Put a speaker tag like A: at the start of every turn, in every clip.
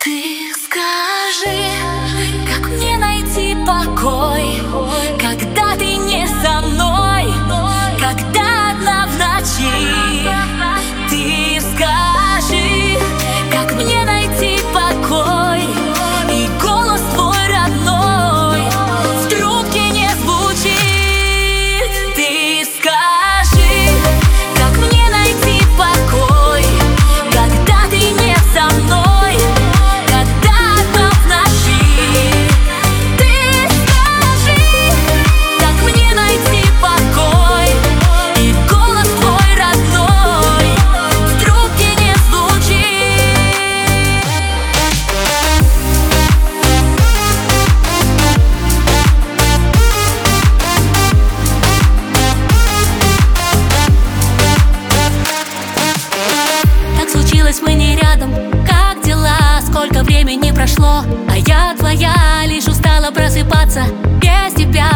A: Ты скажи, как мне найти покой, когда ты не со мной, когда одна в ночи. Ты скажи, как мне найти покой, и голос твой родной в трубке не звучит. Ты скажи, как мне найти покой, когда ты не со мной, когда одна в ночи. Ты скажи, как мне найти покой, и голос твой родной в трубке не звучит. Так случилось, мы не рядом. Как дела? Сколько времени прошло? А я твоя, лишь устала просыпаться без тебя.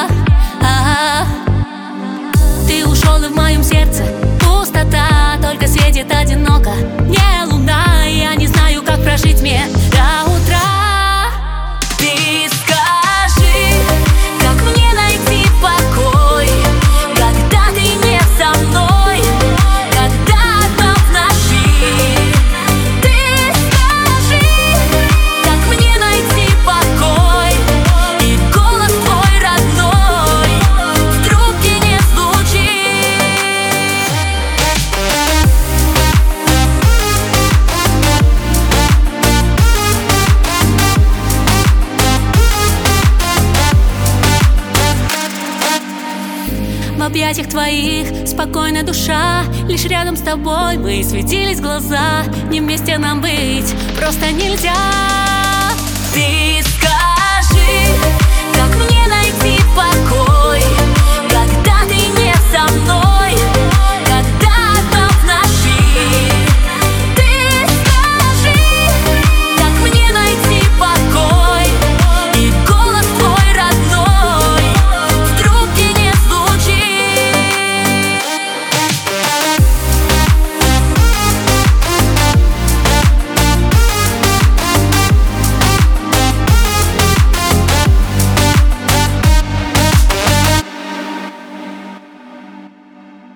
A: Ты ушел, и в моем сердце пустота, только светит одиноко не луна. Я не знаю, как прожить мне до утра. Ты скажи, как мне найти покой, когда ты не со мной, когда одна в ночи. Ты скажи, как мне найти покой, и голос твой родной в трубке не звучит. В объятиях твоих спокойная душа, лишь рядом с тобой мы светились глаза. Не вместе нам быть просто нельзя. Ты